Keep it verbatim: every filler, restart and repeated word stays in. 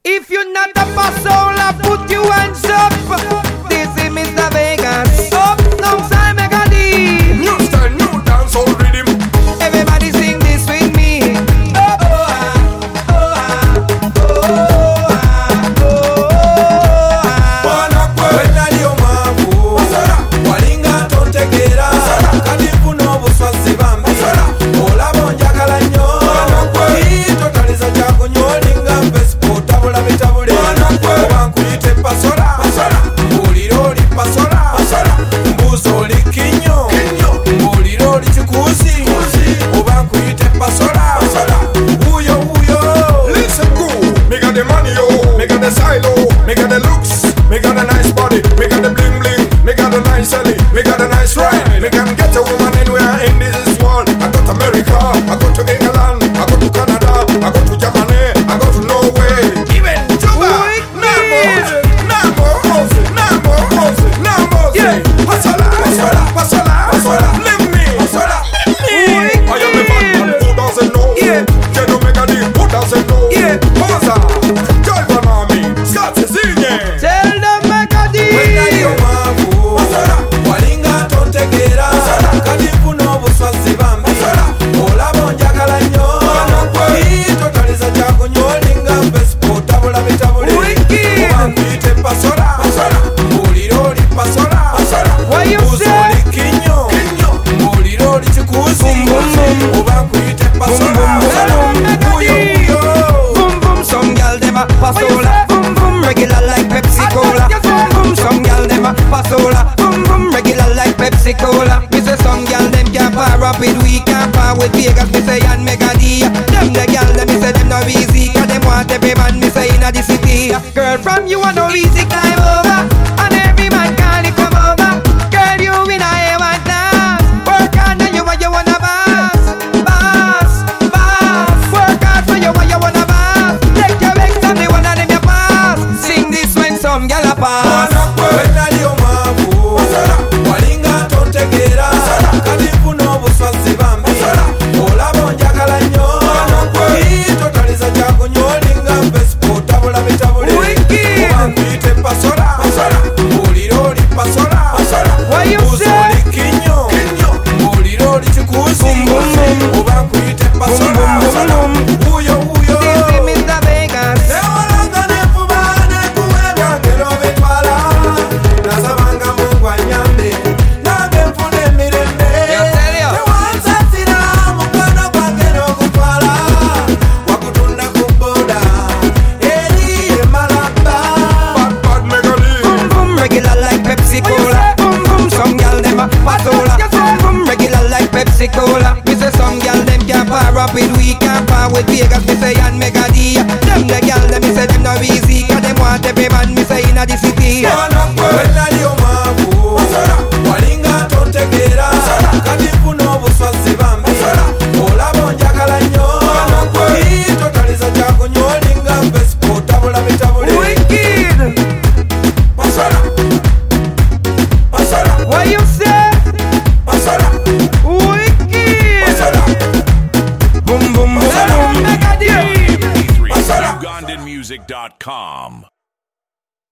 If you're not a passola, put your hands up. This is Mister Vegas. Up, no time, Mega D. New style, new dance, all rhythm. Everybody sing this with me. Oh, oh, ah, oh, ah, oh, ah, oh, ah. Wanakwe wenalio mavu walinga tontekera katifuno buswazi bambi olabo njagala nnyo itotaliza kyakunyolinga mpesipo tabula bitabule obankuyite pasola mbuliro oli pasola mbuzo oli kinyo mbuliro oli kikuusi obankuyite pasola uyo uyo. Listen good, me got the money yo, me got the silo, me got the looks, me got a nice body, me got the bling bling, me got a nice belly, me got a nice ride. Me can get a woman anywhere in this world. I go to America, I go to England, I go to Canada, I go to Germany, I go to Norway, even Cuba. Namo, Namo, Ozzy, Namo, Ozzy, Namo, Ozzy. Pasola, pasola, pasola, pasola. Leave me, pasola. I am the bad man who doesn't know. Yeah. You know Mega D who doesn't know. Yeah. Posa, Joy Banami, Scott Cecilie. Tell them Mega D. Wenalio mavu walinga tontekera katifuno buswazi bambi olabo njagala nnyo itotaliza kyakunyolinga mpesipo tabula bitabule obankuyite pasola mbuliro oli pasola What you mbuzo say? oli kinyo mbuliro oli kikuusi obankuyite pasola uyo uyo. Boom boom, some gal dem a passola. Boom boom, regular like Pepsi Cola. Boom boom, some gal dem a passola. Boom boom, regular like Pepsi Cola. Me say some gal dem can't par up with we can't par with Vegas. Me say and Mega D. Them the gal dem me say them no easy 'cause them want every man me say inna the city. Girl from you a no easy climb over, and every man can't come over. Girl you in a A one class. Work hard and you want you wanna boss, boss, boss. Work hard for you want you wanna boss. Take your ex and the one of them you pass. Sing this when some gal a pass. Wanakwe wenalio mavu walinga tontekera katifuno buswazi bambi olabo njagala nnyo itotaliza kyakunyolinga mpesipo tabula bitabule Wicked. obankuyite pasola mbuliro oli pasola What you mbuzo say? oli kinyo mbuliro oli kikuusi obankuyite pasola uyo uyo. This is Mister Vegas. Ewalanga nefuba nekuwa ebyangero bitwala nasabanga Mungu anyambe nange nfune emirembe Yo, tell you. tewansasira mukwano gwange n'ogutwala wakutunda ku boda eri emalamba. Boom boom, regular like Pepsi Cola. Boom boom, some gal dem a passola. Boom boom, regular like Pepsi Cola. Me say some gal dem can't par up with we can't par with Vegas. Me say and Mega D. Them the gal dem me say them no easy 'cause them want every man me say inna the city. Wanakwe wenalio mavu walinga tontekera katifuno buswazi bambi olabo njagala nnyo itotaliza kyakunyolinga mpesipo tabula bitabule Wicked. pasola pasola What you say? pasola Wicked. pasola Boom boom boom boom. Mega D. pasola. Ugandan music dot com